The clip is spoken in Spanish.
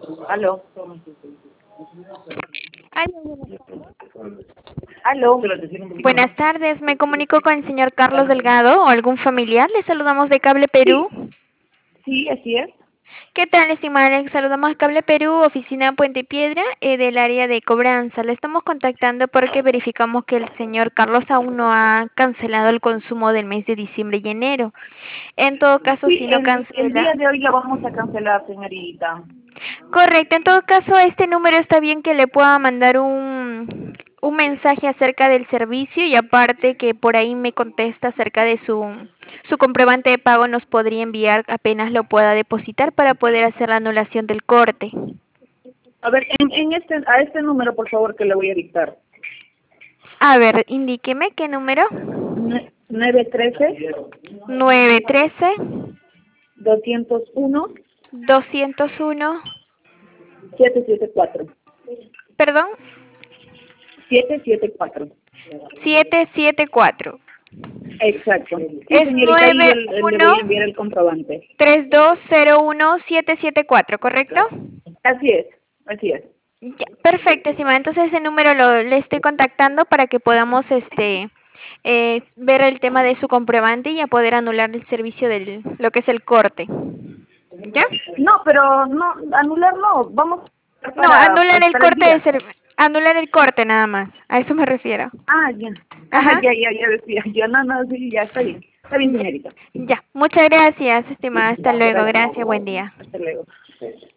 Aló. Aló, Aló. buenas tardes, me comunico con el señor Carlos Delgado o algún familiar. Le saludamos de Cable Perú. Sí, sí, así es. ¿Qué tal, estimada? Le saludamos de Cable Perú, oficina Puente Piedra, del área de cobranza. Le estamos contactando porque verificamos que el señor Carlos aún no ha cancelado el consumo del mes de diciembre y enero. En todo caso, Sí, si no el cancela. día de hoy la vamos a cancelar, señorita. Correcto, en todo caso, este número está bien que le pueda mandar un mensaje acerca del servicio y aparte que por ahí me contesta acerca de su comprobante de pago, nos podría enviar apenas lo pueda depositar para poder hacer la anulación del corte. A ver, a este número, por favor, que le voy a dictar. A ver, indíqueme qué número. 913 913 201 201, 774. perdón, 774. 774. Exacto. Sí, Es señorita, ahí nueve le uno voy a enviar el comprobante. 3201 774, ¿correcto? Así es, así es. Ya, perfecto, estimada. Entonces ese número le estoy contactando para que podamos ver el tema de su comprobante y a poder anular el servicio de lo que es el corte. ¿Ya? No, pero no, anular no, vamos No, anular el para el corte de día. anular el corte nada más. A eso me refiero. Ah, ya. Ah, Ajá. ya decía. Ya, no, no, sí, ya está bien. Está bien, Ya. señorita. Ya. Muchas gracias, estimada. Hasta luego. Gracias. Gracias. Buen día. Hasta luego.